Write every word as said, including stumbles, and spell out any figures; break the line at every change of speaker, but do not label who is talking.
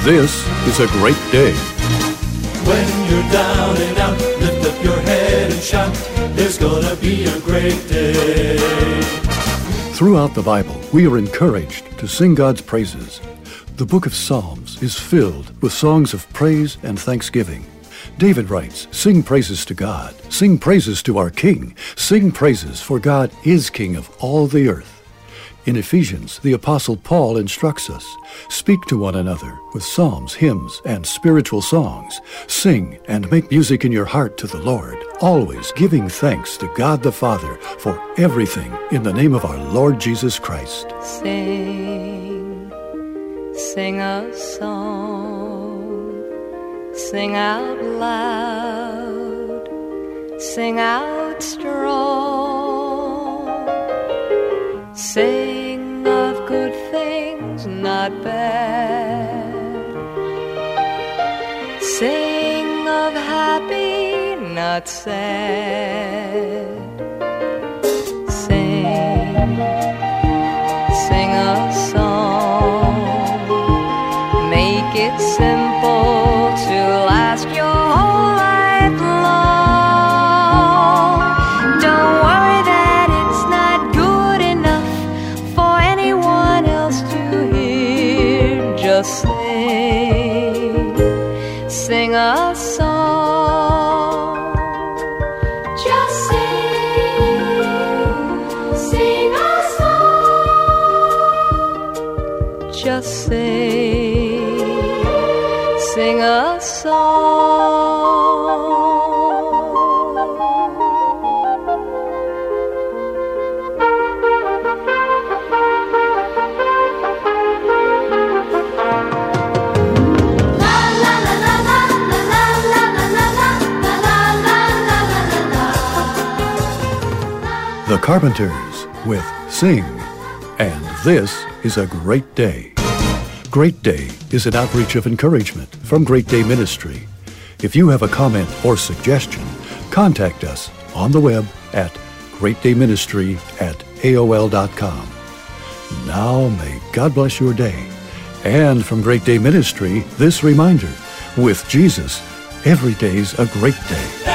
this is a great day.
When you're down and out, lift up your head and shout, there's gonna be a great day.
Throughout the Bible, we are encouraged to sing God's praises. The book of Psalms is filled with songs of praise and thanksgiving. David writes, "Sing praises to God, sing praises to our King, sing praises, for God is King of all the earth." In Ephesians, the Apostle Paul instructs us, "Speak to one another with psalms, hymns, and spiritual songs. Sing and make music in your heart to the Lord, always giving thanks to God the Father for everything in the name of our Lord Jesus Christ."
Sing, sing a song, sing out loud, sing out strong. Sing of good things, not bad. Sing of happy, not sad. Sing, sing a song. Make it simple to last your whole life long. Don't worry that it's not good enough for anyone else to hear. Just sing, sing a song.
Just sing, sing a song.
Just sing, sing a song.
The Carpenters with Sing, and this is a great day. Great Day is an outreach of encouragement from Great Day Ministry. If you have a comment or suggestion, contact us on the web at great day ministry at A O L dot com. Now may God bless your day. And from Great Day Ministry, this reminder, with Jesus, every day's a great day.